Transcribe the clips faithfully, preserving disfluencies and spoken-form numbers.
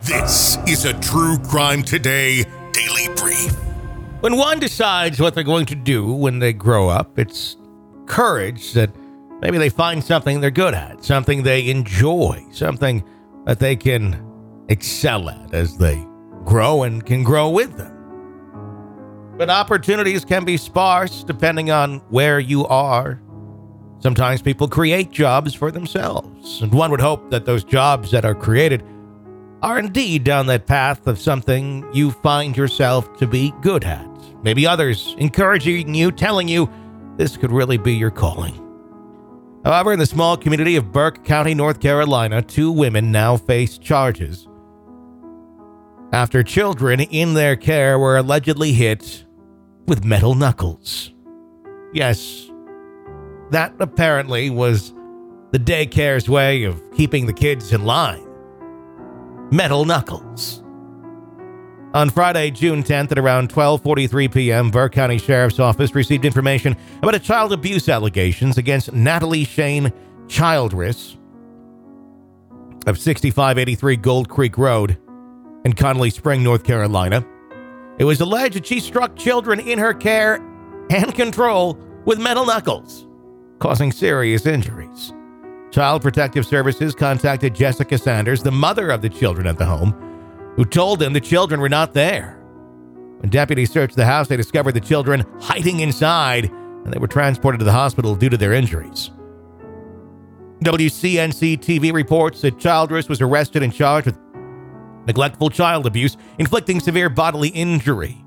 This is a True Crime Today Daily Brief. When one decides what they're going to do when they grow up, it's courage that maybe they find something they're good at, something they enjoy, something that they can excel at as they grow and can grow with them. But opportunities can be sparse depending on where you are. Sometimes people create jobs for themselves, and one would hope that those jobs that are created are indeed down that path of something you find yourself to be good at. Maybe others encouraging you, telling you this could really be your calling. However, in the small community of Burke County, North Carolina, two women now face charges after children in their care were allegedly hit with metal knuckles. Yes, that apparently was the daycare's way of keeping the kids in line. Metal knuckles. On Friday, June tenth at around twelve forty-three p.m., Burke County Sheriff's Office received information about a child abuse allegations against Natalie Shane Childress of sixty-five eighty-three Gold Creek Road in Connolly Spring, North Carolina. It was alleged that she struck children in her care and control with metal knuckles, causing serious injuries. Child Protective Services contacted Jessica Sanders, the mother of the children at the home, who told them the children were not there. When deputies searched the house, they discovered the children hiding inside, and they were transported to the hospital due to their injuries. W C N C T V reports that Childress was arrested and charged with neglectful child abuse, inflicting severe bodily injury.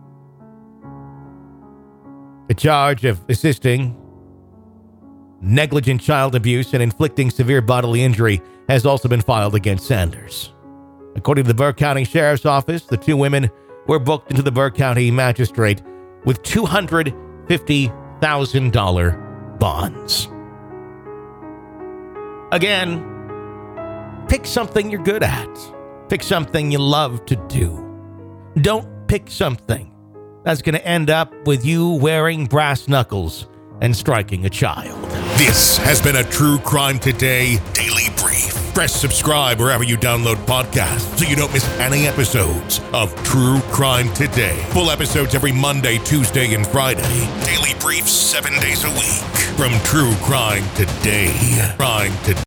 The charge of assisting negligent child abuse and inflicting severe bodily injury has also been filed against Sanders. According to the Burke County Sheriff's Office, the two women were booked into the Burke County Magistrate with two hundred fifty thousand dollars bonds. Again, pick something you're good at. Pick something you love to do. Don't pick something that's going to end up with you wearing brass knuckles and striking a child. This has been a True Crime Today Daily Brief. Press subscribe wherever you download podcasts so you don't miss any episodes of True Crime Today. Full episodes every Monday, Tuesday, and Friday. Daily Briefs seven days a week from True Crime Today. Crime Today.